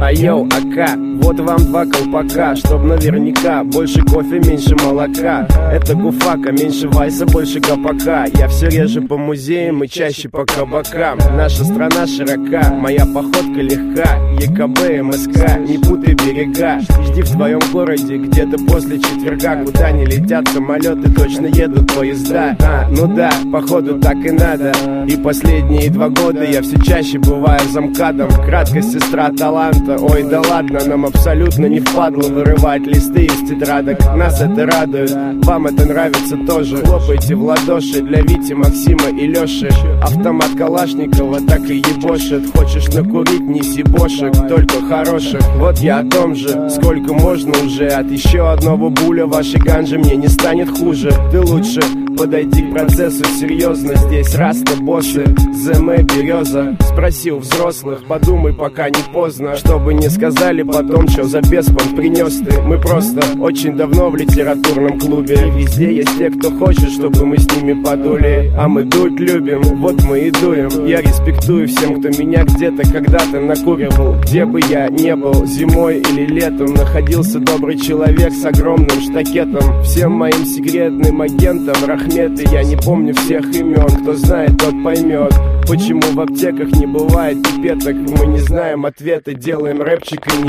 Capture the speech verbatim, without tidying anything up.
А йоу, ака, вот вам два колпака, чтоб наверняка больше кофе, меньше молока. Это гуфака, меньше вайса, больше гопака. Я все реже по музеям и чаще по кабакам. Наша страна широка, моя походка легка. ЕКБ, МСК, не путай берега. Жди в твоем городе где-то после четверга. Куда не летят самолеты, точно едут поезда. А, ну да, походу так и надо. И последние два года я все чаще бываю замкадом. Краткость сестра таланта, ой да ладно. Нам абсолютно не впадло вырывать листы из тетрадок. Нас это радует, вам это нравится тоже. Хлопайте в ладоши для Вити, Максима и Леши. Автомат Калашникова так и ебошит. Хочешь накурить, неси бошек, только хороших. Вот я о том же, сколько можно уже. От еще одного буля вашей ганжи мне не станет хуже. Ты лучше подойди к процессу серьезно. Здесь раста боссы, ЗМ береза. Спросил взрослых, подумай, пока не поздно. Чтобы не сказали потом, что за беспон принес ты. Мы просто очень давно в литературном клубе. И везде есть те, кто хочет, чтобы мы с ними подули. А мы дуть любим, вот мы и дуем. Я респектую всем, кто меня где-то когда-то накуривал. Где бы я не был, зимой или летом, находился добрый человек с огромным штакетом. Всем моим секретным агентам рахметы, я не помню всех имен. Кто знает, тот поймет, почему в аптеках не бывает пипеток. Мы не знаем ответа, делаем рэпчик и не